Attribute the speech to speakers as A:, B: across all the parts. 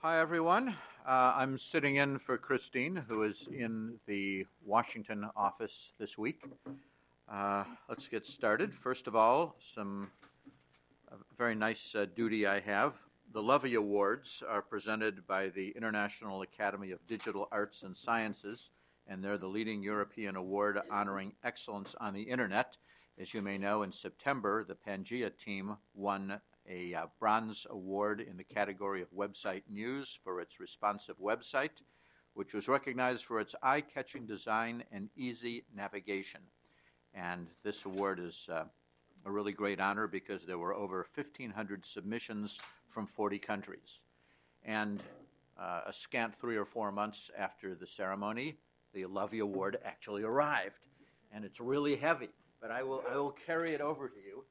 A: Hi, everyone. I'm sitting in for Christine, who is in the Washington office this week. Let's get started. First of all, a very nice duty I have. The Lovey Awards are presented by the International Academy of Digital Arts and Sciences, and they're the leading European award honoring excellence on the Internet. As you may know, in September, the Pangea team won a bronze award in the category of website news for its responsive website, which was recognized for its eye-catching design and easy navigation. And this award is a really great honor because there were over 1,500 submissions from 40 countries. And a scant 3 or 4 months after the ceremony, the Lovey Award actually arrived. And it's really heavy, but I will carry it over to you.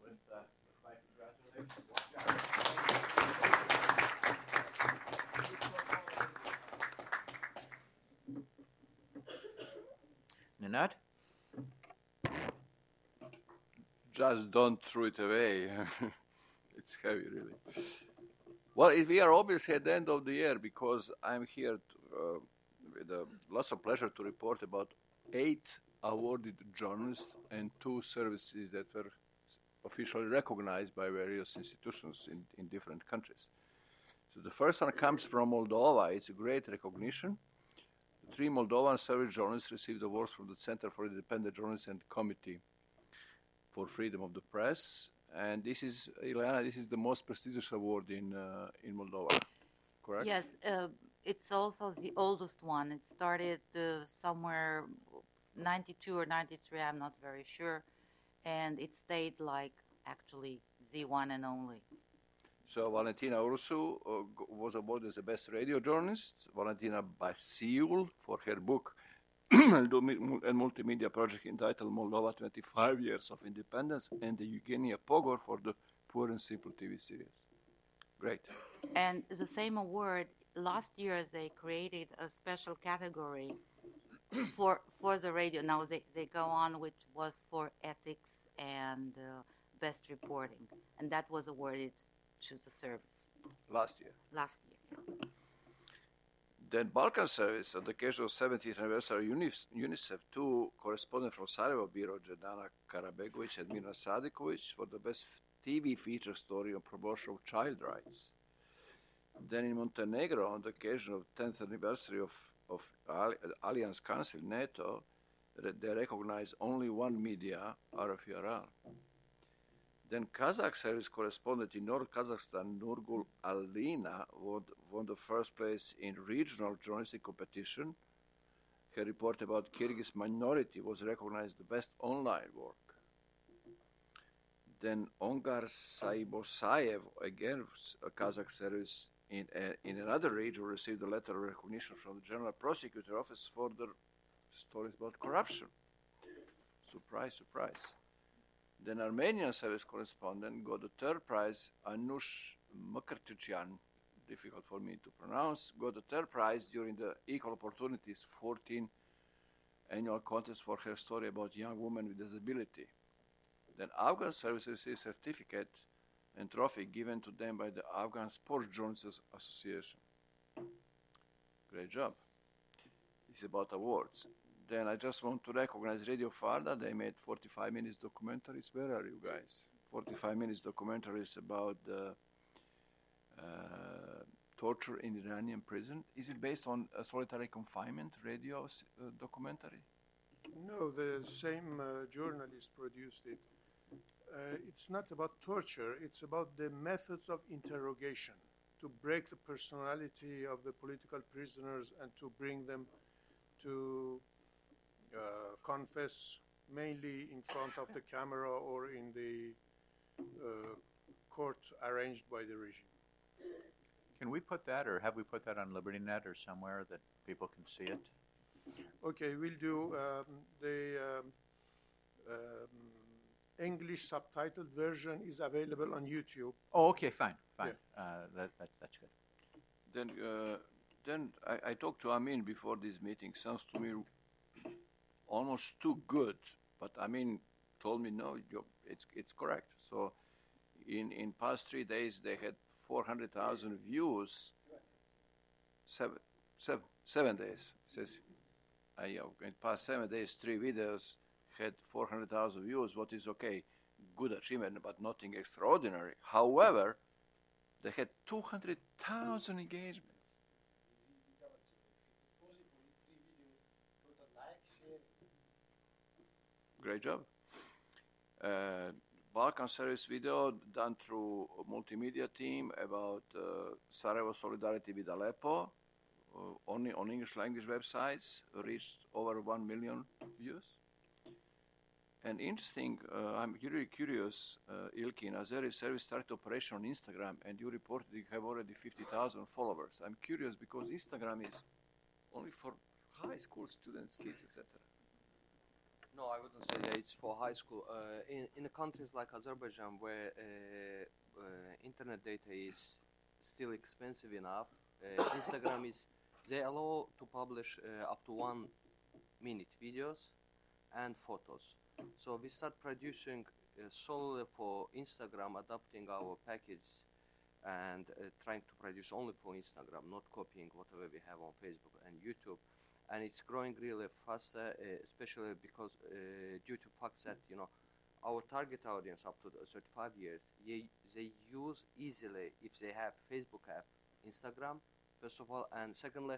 A: Ninad?
B: Just don't throw it away. It's heavy, really. Well, we are obviously at the end of the year because I'm here with lots of pleasure to report about 8 awarded journalists and 2 services that were officially recognized by various institutions in different countries. So the first one comes from Moldova. It's a great recognition. 3 Moldovan service journalists received awards from the Center for Independent Journalism and Committee for Freedom of the Press. And this is, Ileana, this is the most prestigious award in Moldova, correct?
C: Yes, it's also the oldest one. It started somewhere 92 or 93, I'm not very sure. And it stayed like actually the one and only.
B: So Valentina Ursu was awarded as the best radio journalist, Valentina Basiul for her book and multimedia project entitled Moldova 25 Years of Independence, and the Eugenia Pogor for the Pure and Simple TV series. Great.
C: And the same award, last year they created a special category for the radio. Now they go on, which was for ethics and best reporting, and that was awarded to the service
B: last year. Then Balkan Service, on the occasion of 70th anniversary UNICEF, 2 correspondents from Sarajevo Bureau, Jedana Karabegovic and Mirna Sadikovic, for the best TV feature story on promotion of child rights. Then in Montenegro, on the occasion of 10th anniversary of Alliance Council, NATO, they recognize only one media, RFRL. Then Kazakh service correspondent in North Kazakhstan, Nurgul Alina, won the first place in regional journalistic competition. Her report about Kyrgyz minority was recognized the best online work. Then Ongar Saibosayev, again a Kazakh service in another region, received a letter of recognition from the General Prosecutor Office for their stories about corruption. Surprise, surprise. Then Armenian service correspondent got the 3rd prize. Anush Makartuchian, difficult for me to pronounce, got the 3rd prize during the Equal Opportunities 14 annual contest for her story about young women with disability. Then Afghan service received a certificate and trophy given to them by the Afghan Sports Journalists Association. Great job. It's about awards. Then I just want to recognize Radio Farda. They made 45 minutes documentaries. Where are you guys? 45 minutes documentaries about torture in Iranian prison. Is it based on a solitary confinement radio documentary?
D: No, the same journalist produced it. It's not about torture. It's about the methods of interrogation to break the personality of the political prisoners and to bring them to confess mainly in front of the camera or in the court arranged by the regime.
A: Can we put that, or have we put that on LibertyNet or somewhere that people can see it?
D: Okay, we'll do the English subtitled version is available on YouTube.
A: Oh, okay, fine. Yeah. That's good.
B: Then I talked to Amin before this meeting. Sounds to me almost too good, but Amin told me no, it's correct. So in past 3 days they had 400,000 views 7 days. It says, in past 7 days, 3 videos had 400,000 views, what is okay, good achievement, but nothing extraordinary. However, they had 200,000 engagements. Great job. Balkan service video done through a multimedia team about Sarajevo solidarity with Aleppo, only on English language websites, reached over 1 million views. And interesting, I'm really curious, Ilkin, Azeri service started operation on Instagram, and you reported you have already 50,000 followers. I'm curious because Instagram is only for high school students, kids, etc.
E: No, I wouldn't say that it's for high school. In countries like Azerbaijan, where internet data is still expensive enough, Instagram they allow to publish up to 1 minute videos and photos. So we start producing solely for Instagram, adapting our package and trying to produce only for Instagram, not copying whatever we have on Facebook and YouTube. And it's growing really fast, especially because due to fact that our target audience up to 35 years, they use easily if they have Facebook app, Instagram, first of all, and secondly,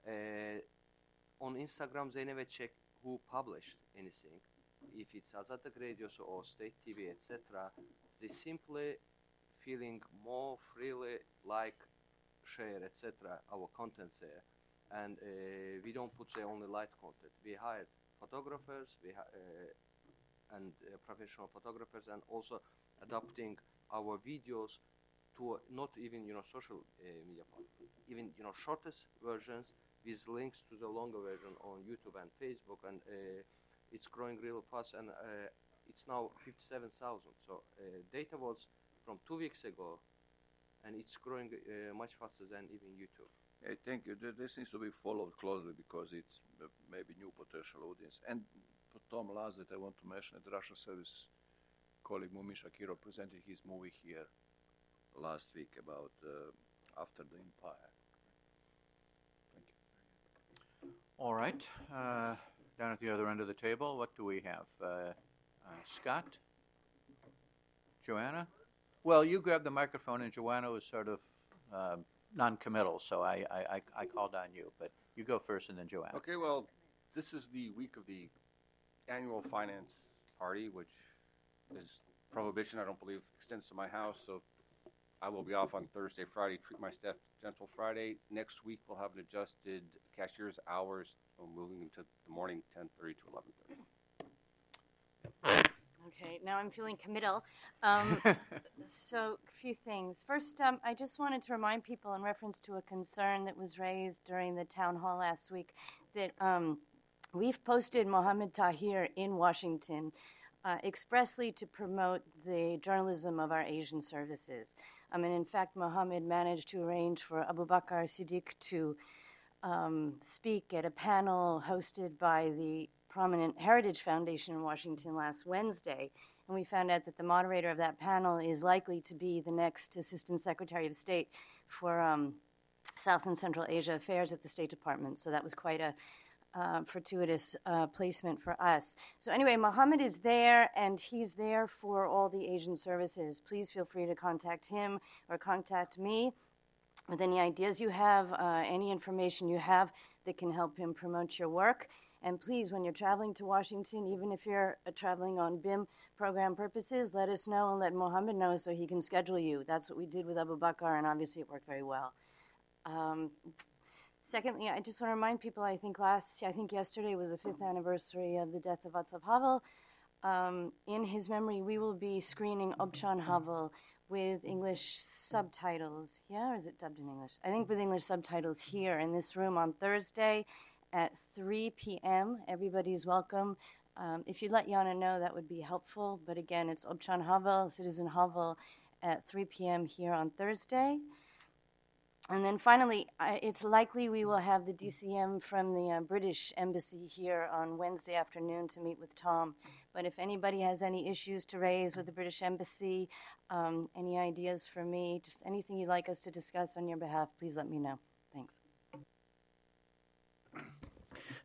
E: on Instagram they never check who published anything. If it's Azatak Radios or State TV, etc., they simply feeling more freely like share, etc., our contents there. And we don't put the only light content. We hired photographers, and professional photographers, and also adapting our videos to not even social media part, even shortest versions with links to the longer version on YouTube and Facebook, and it's growing real fast, and it's now 57,000. So data was from 2 weeks ago, and it's growing much faster than even YouTube.
B: Hey, thank you. This needs to be followed closely because it's maybe new potential audience. And for Tom Lazet, I want to mention that Russian service colleague Mumin Shakirov presented his movie here last week about After the Empire. Thank you.
A: All right. Down at the other end of the table, what do we have? Scott? Joanna? Well, you grab the microphone, and Joanna was sort of non-committal, so I called on you. But you go first, and then Joanna.
F: Okay, well, this is the week of the annual finance party, which is prohibition, I don't believe, extends to my house. So I will be off on Thursday, Friday, treat my staff gentle Friday. Next week, we'll have an adjusted cashier's hours, moving into the morning, 10:30 to 11:30.
G: Okay, now I'm feeling committal. So, a few things. First, I just wanted to remind people in reference to a concern that was raised during the town hall last week that we've posted Mohammed Tahir in Washington expressly to promote the journalism of our Asian services. And in fact, Mohammed managed to arrange for Abu Bakr Siddiq to speak at a panel hosted by the prominent Heritage Foundation in Washington last Wednesday, and we found out that the moderator of that panel is likely to be the next Assistant Secretary of State for South and Central Asia Affairs at the State Department, so that was quite a fortuitous placement for us. So anyway, Mohammed is there, and he's there for all the Asian services. Please feel free to contact him or contact me with any ideas you have, any information you have that can help him promote your work. And please, when you're traveling to Washington, even if you're traveling on BIM program purposes, let us know and let Mohammed know so he can schedule you. That's what we did with Abu Bakr, and obviously it worked very well. Secondly, I just want to remind people, I think yesterday was the 5th anniversary of the death of Václav Havel. In his memory, we will be screening Občan Havel with English subtitles. Yeah, or is it dubbed in English? I think with English subtitles here in this room on Thursday at 3 p.m. Everybody's welcome. If you'd let Yana know, that would be helpful. But again, it's Občan Havel, Citizen Havel, at 3 p.m. here on Thursday. And then finally, it's likely we will have the DCM from the British Embassy here on Wednesday afternoon to meet with Tom. But if anybody has any issues to raise with the British Embassy, any ideas for me, just anything you'd like us to discuss on your behalf, please let me know. Thanks.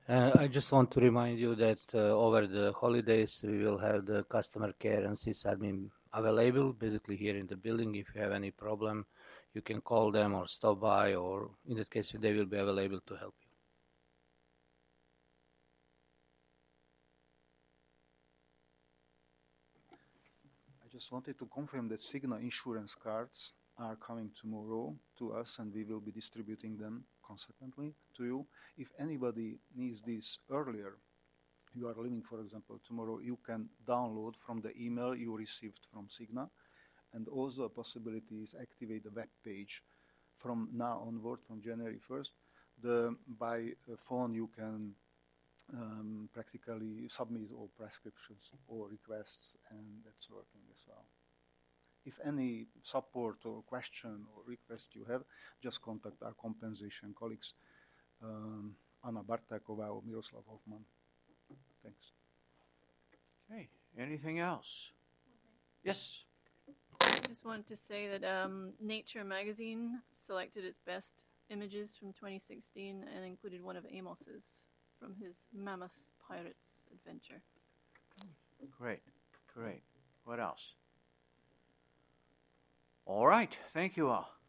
H: I just want to remind you that over the holidays we will have the customer care and sysadmin available, basically here in the building. If you have any problem, you can call them or stop by, or in that case they will be available to help you.
I: I just wanted to confirm that Cigna insurance cards are coming tomorrow to us, and we will be distributing them consequently to you. If anybody needs this earlier, you are leaving, for example, tomorrow, you can download from the email you received from Cigna, and also a possibility is activate the web page from now onward, from January 1st. By phone, you can practically submit all prescriptions or requests, and that's working as well. If any support or question or request you have, just contact our compensation colleagues, Anna Bartakova or Miroslav Hoffman. Thanks.
A: Okay. Anything else? Yes.
J: I just wanted to say that Nature magazine selected its best images from 2016 and included one of Amos's from his Mammoth Pirates adventure.
A: Great. Great. What else? All right. Thank you all.